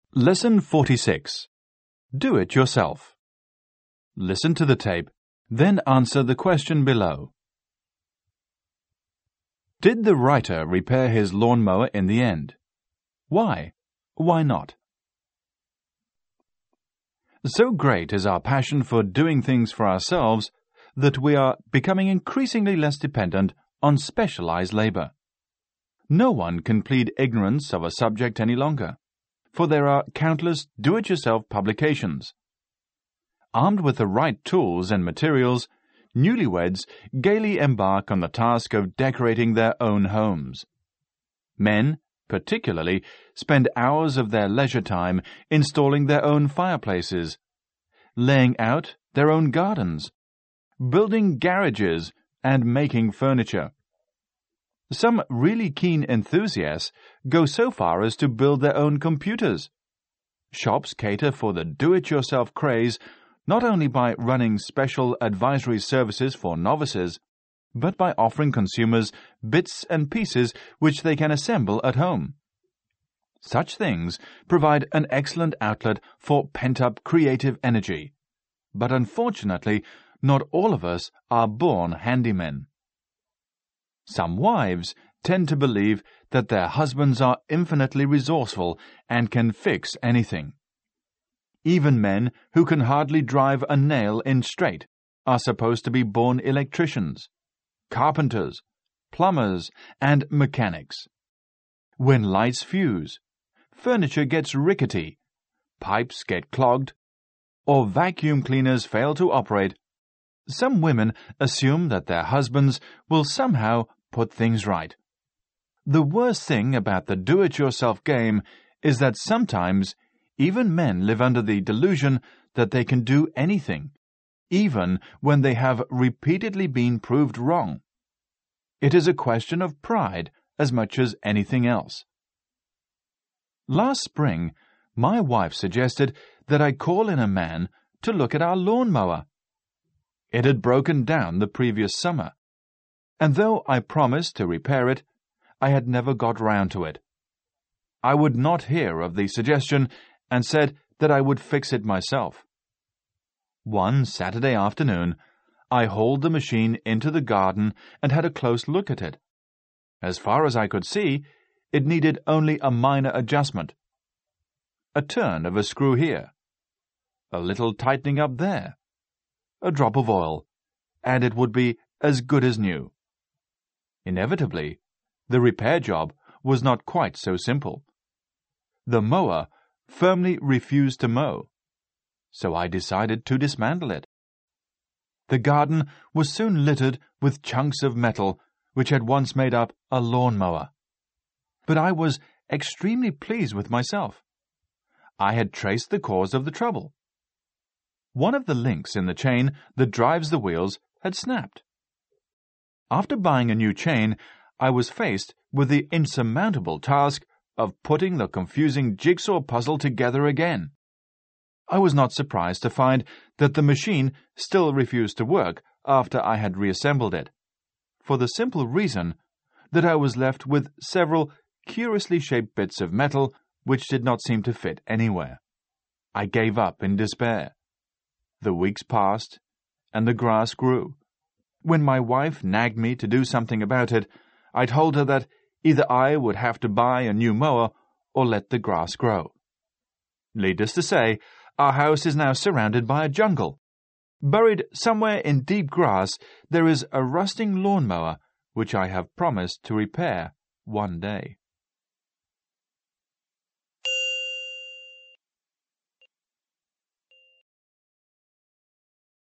Lesson 46. Do it yourself. Listen to the tape, then answer the question below. Did the writer repair his lawnmower in the end? Why? Why not? So great is our passion for doing things for ourselves that we are becoming increasingly less dependent on specialized labor. No one can plead ignorance of a subject any longer, for there are countless do-it-yourself publications. Armed with the right tools and materials, newlyweds gaily embark on the task of decorating their own homes. Men, particularly, spend hours of their leisure time installing their own fireplaces, laying out their own gardens, building garages, and making furniture. Some really keen enthusiasts go so far as to build their own computers. Shops cater for the do-it-yourself craze not only by running special advisory services for novices, but by offering consumers bits and pieces which they can assemble at home. Such things provide an excellent outlet for pent-up creative energy, but unfortunately, not all of us are born handymen. Some wives tend to believe that their husbands are infinitely resourceful and can fix anything. Even men who can hardly drive a nail in straight are supposed to be born electricians, carpenters, plumbers, and mechanics. When lights fuse, furniture gets rickety, pipes get clogged, or vacuum cleaners fail to operate, some women assume that their husbands will somehow put things right. The worst thing about the do-it-yourself game is that sometimes even men live under the delusion that they can do anything, even when they have repeatedly been proved wrong. It is a question of pride as much as anything else. Last spring, my wife suggested that I call in a man to look at our lawnmower. It had broken down the previous summer, and though I promised to repair it, I had never got round to it. I would not hear of the suggestion and said that I would fix it myself. One Saturday afternoon, I hauled the machine into the garden and had a close look at it. As far as I could see, it needed only a minor adjustment. A turn of a screw here, a little tightening up there, a drop of oil, and it would be as good as new. Inevitably, the repair job was not quite so simple. The mower firmly refused to mow, so I decided to dismantle it. The garden was soon littered with chunks of metal which had once made up a lawnmower. But I was extremely pleased with myself. I had traced the cause of the trouble. One of the links in the chain that drives the wheels had snapped. After buying a new chain, I was faced with the insurmountable task of putting the confusing jigsaw puzzle together again. I was not surprised to find that the machine still refused to work after I had reassembled it, for the simple reason that I was left with several curiously shaped bits of metal which did not seem to fit anywhere. I gave up in despair. The weeks passed, and the grass grew. When my wife nagged me to do something about it, I told her that either I would have to buy a new mower or let the grass grow. Needless to say, our house is now surrounded by a jungle. Buried somewhere in deep grass, there is a rusting lawnmower which I have promised to repair one day.